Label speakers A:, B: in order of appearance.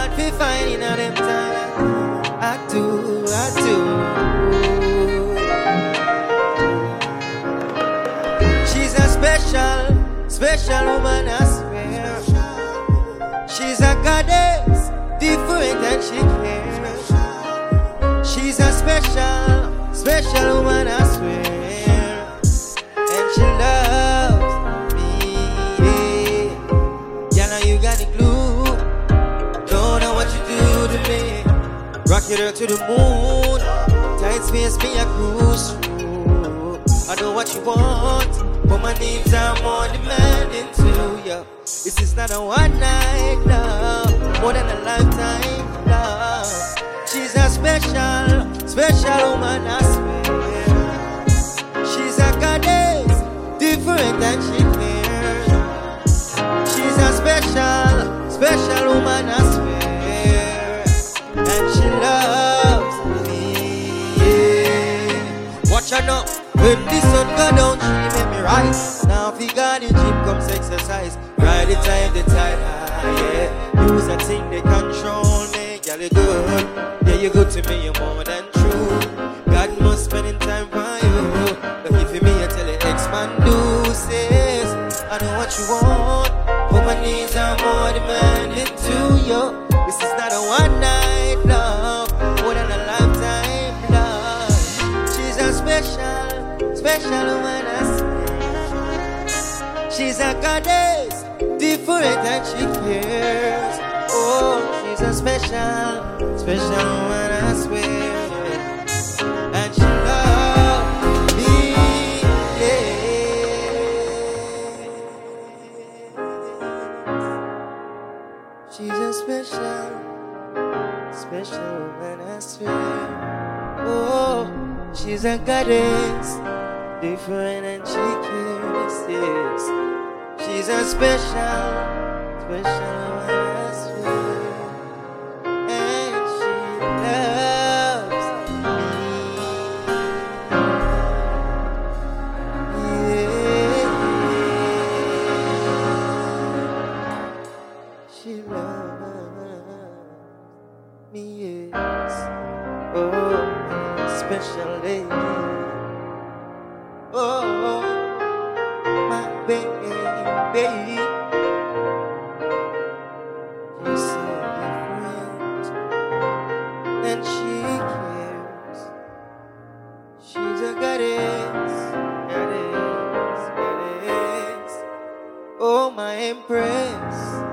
A: hard to find in them time. I do. She's a special woman, I swear. She's a goddess, different and she cares. She's a special woman, I swear. And she loves me. Yeah, now you got the clue. Don't know what you do to me. Rock it up to the moon. Tight space, me a cruise through. I know what you want, but my needs are more demanding to you. This is not a one night love, more than a lifetime love. She's a special woman, I swear. She's a goddess, different than she cares. She's a special woman, I swear. And she loves me, yeah. Watch her now. When the sun go down, she make me rise. Now if you got in gym, comes exercise. Ride the time, the tide high, yeah. Use a thing, they control me. Girl, you good. Yeah, you good to me, you're more than true. God must spending time for you. Lucky for me, I tell you, X-Man do says I know what you want, but my needs are more demanding to you. This is not a one night love, more than a lifetime love. She's a special woman, I swear. She's a goddess, different and she cares. Oh, she's a special woman, I swear. And she loves me, yeah. She's a special woman, I swear. Oh, she's a goddess, different and she cares, yes. She's a special woman, I swear. And she loves me, yeah. She loves me, yes. Oh, special lady. Oh, my baby. You're so different, and she cares. She's a goddess. Oh, my empress.